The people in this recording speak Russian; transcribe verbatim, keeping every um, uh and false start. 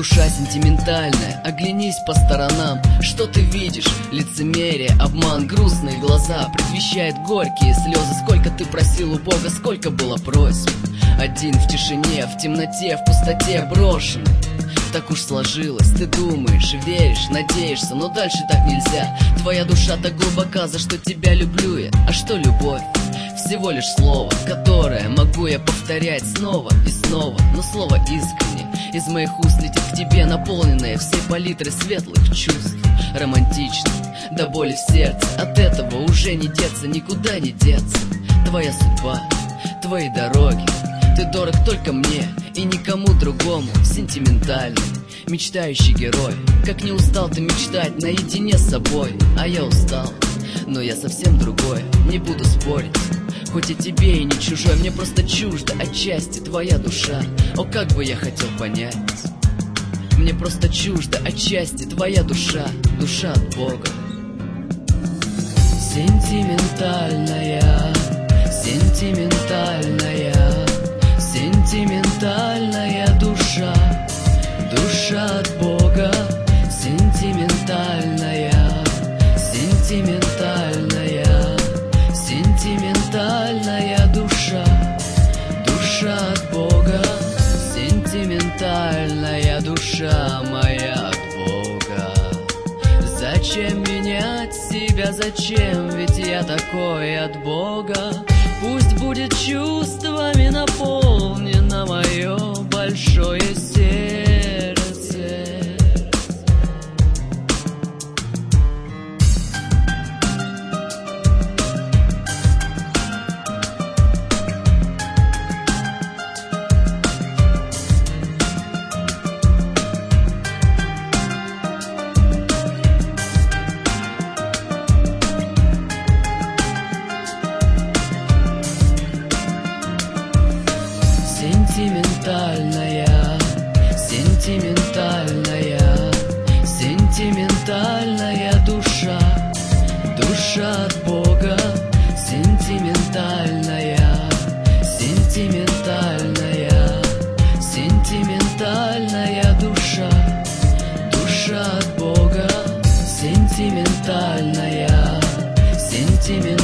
душа сентиментальная, оглянись по сторонам. Что ты видишь? Лицемерие, обман, грустные глаза предвещает горькие слезы. Сколько ты просил у Бога, сколько было просьб. Один в тишине, в темноте, в пустоте брошен. Так уж сложилось, ты думаешь, веришь, надеешься, но дальше так нельзя. Твоя душа так глубока, за что тебя люблю я. А что любовь? Всего лишь слово, которое могу я повторять снова и снова, но слово искренне из моих уст летит к тебе, наполненное всей палитрой светлых чувств. Романтично, до боли в сердце, от этого уже не деться, никуда не деться. Твоя судьба, твои дороги, ты дорог только мне и никому другому. Сентиментальный, мечтающий герой, как не устал ты мечтать наедине с собой. А я устал, но я совсем другой, не буду спорить. Хоть и тебе и не чужой, мне просто чуждо отчасти твоя душа. О, как бы я хотел понять. Мне просто чуждо отчасти твоя душа, душа от Бога. Сентиментальная, сентиментальная, сентиментальная душа, душа от Бога. Сентиментальная, сентиментальная, сентиментальная душа, душа от Бога. Сентиментальная душа моя от Бога. Зачем менять себя, зачем? Ведь я такой от Бога. Пусть будет чувствами наполнено мое большое сердце. Сентиментальная, сентиментальная, сентиментальная душа, душа от Бога. Сентиментальная, сентиментальная, сентиментальная душа, душа от Бога. Сентиментальная, сентиментальная.